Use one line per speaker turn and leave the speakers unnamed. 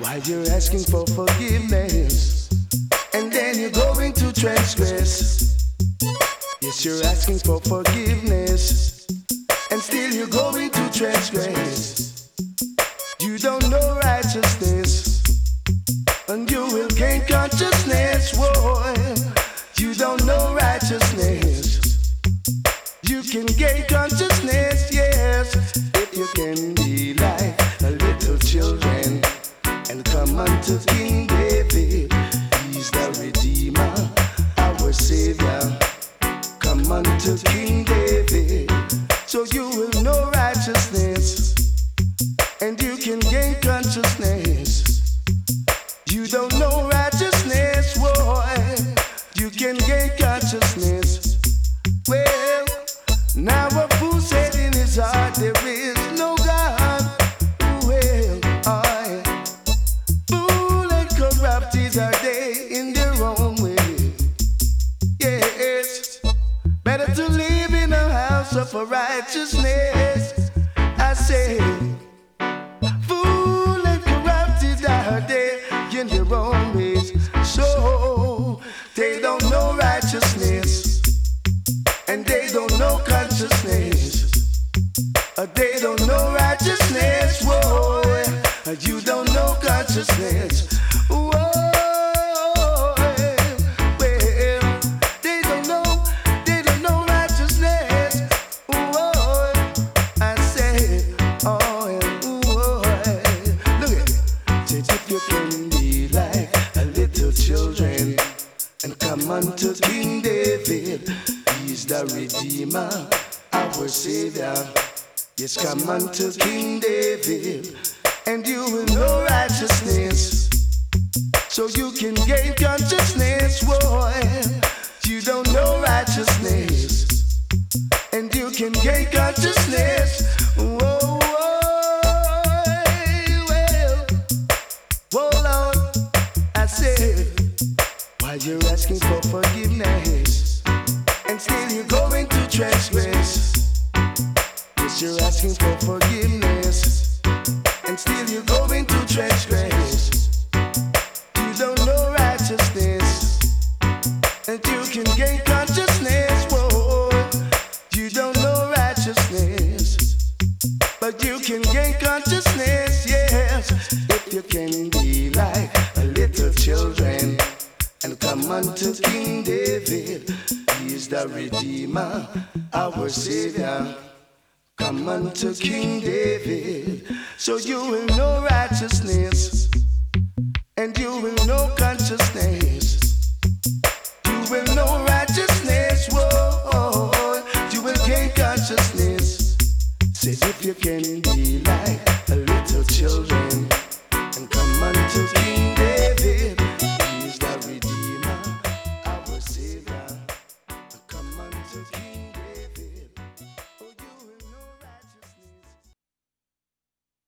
While you're asking for forgiveness, and then you're going to transgress. Yes, you're asking for forgiveness, and still you're going to transgress. You don't know righteousness, and you will gain consciousness. Whoa, you don't know righteousness. You can gain consciousness, yes, if you can be like a little children and come unto King David. He's the Redeemer, our Savior. Come unto King David, so you will know righteousness, and you can gain consciousness. You don't know righteousness, boy, you can gain consciousness. Well, now a fool said in his heart there is no God. Well, fool and corrupted are they in their own way. Yes, better to live in a house of righteousness. I say, fool and corrupted are they in their own ways. So they don't know righteousness, and they don't know consciousness. They don't know righteousness. Whoa, you don't know consciousness. Whoa, well, they don't know righteousness. Whoa, I say, whoa, look at it. Said if you can be like a little children and come unto King David, he's the Redeemer, our Savior. Yes, come unto King David, and you will know righteousness, so you can gain consciousness. Boy, you don't know righteousness, and you can gain consciousness. Whoa, well, Lord, I said, while you're asking for forgiveness, and still you're going to transgress. Yes, you're asking for forgiveness, and still you're going to transgress. You don't know righteousness, and you can gain consciousness. Whoa, you don't know righteousness, but you can gain consciousness, yes, if you can be like a little children and come unto King David. He is the Redeemer, our Savior. Come unto King David, so you will know righteousness, and you will know consciousness. You will know righteousness, whoa, you will gain consciousness. Says if you can be